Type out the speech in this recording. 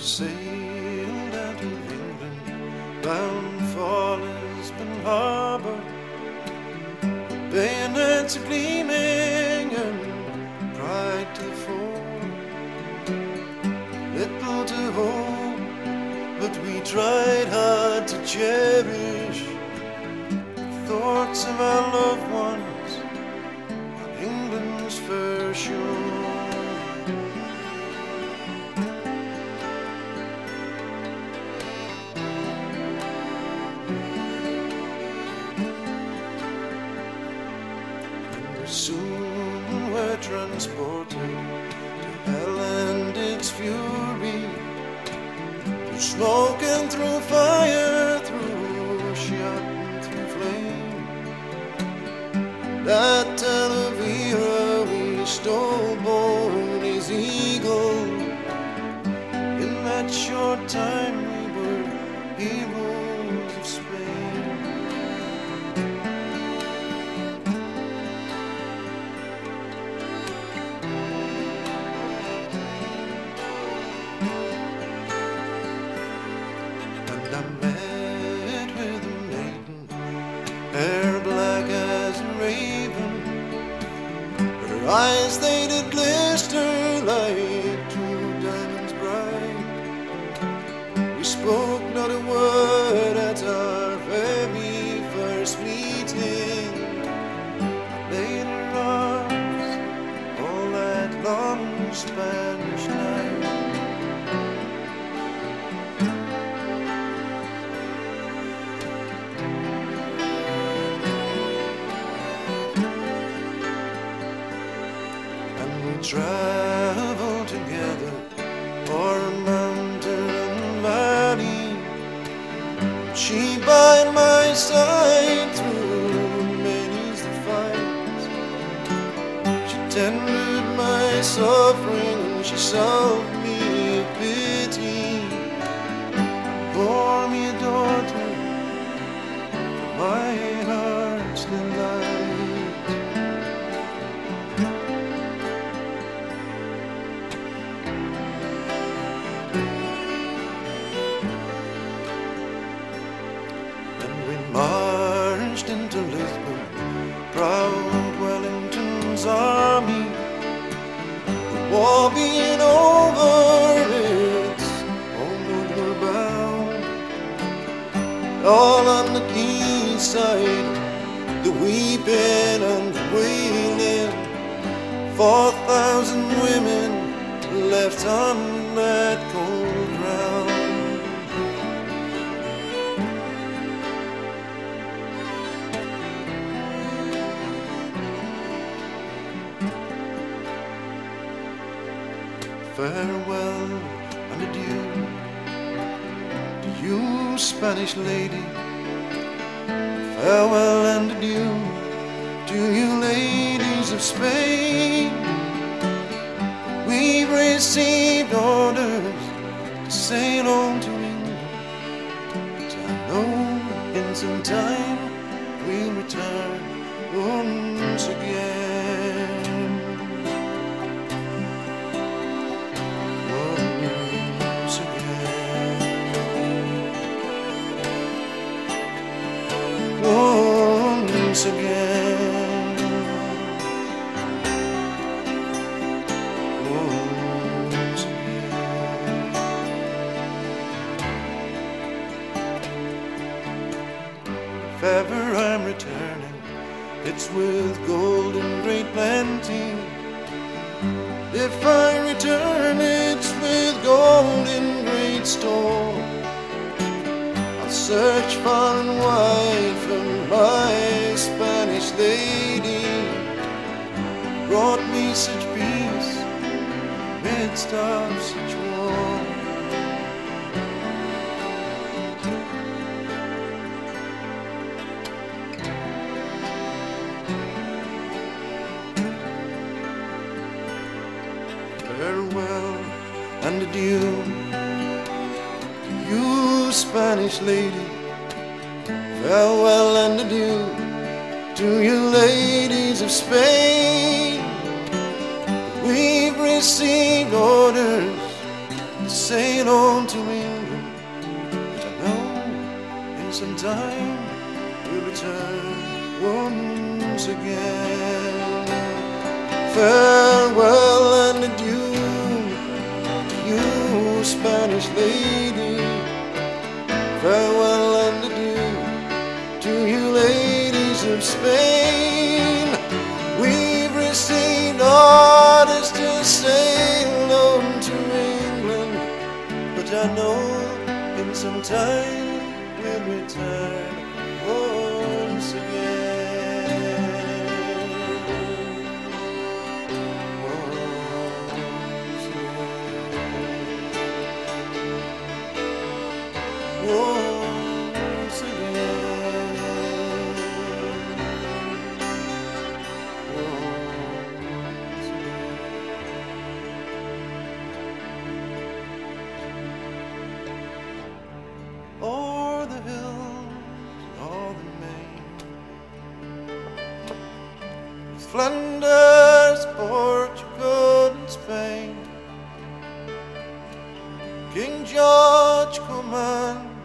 sailed out of England, bound for Lisbon Harbour. Bayonets gleaming and pride to the fore. Little to hope, but we tried hard to cherish the thoughts of our loved ones on England's fair shore. Soon we're transported to hell and its fury, through smoke and through fire, through shot and through flame. That Talavera we stole born as eagle. In that short time we were heroes of Spain. I met with a maiden, hair black as a raven. Her eyes they did glister like two diamonds bright. We spoke not a word at our very first meeting. I laid her arms all that long Spanish night. Travel together o'er mountain and valley, she by my side through many's the fight. She tended my suffering and she solved me a pity, bore me a daughter for my heart's delight. Marched into Lisbon, proud Wellington's army. The war being over, it's homeward we're bound. All on the quayside, the weeping and the wailing. 4,000 women left on that cold ground. Farewell and adieu to you, Spanish lady. Farewell and adieu to you, ladies of Spain. We've received orders to sail on to England, but I know in some time we'll return once again. Once again, once again. If ever I'm returning, it's with gold and great plenty. If I return, it's with gold in great store. Search far and wide for my Spanish lady. Brought me such peace midst of such war. Farewell and adieu, you Spanish lady. Farewell and adieu to you, ladies of Spain. We've received orders to sail on to England, but I know in some time we'll return once again. Farewell and adieu to you, Spanish lady. Farewell and adieu to you, ladies of Spain. We've received orders to sail on to England, but I know in some time we'll return once again. Once again. Once again. O'er the hills and o'er the main, Flanders, Portugal and Spain, King George command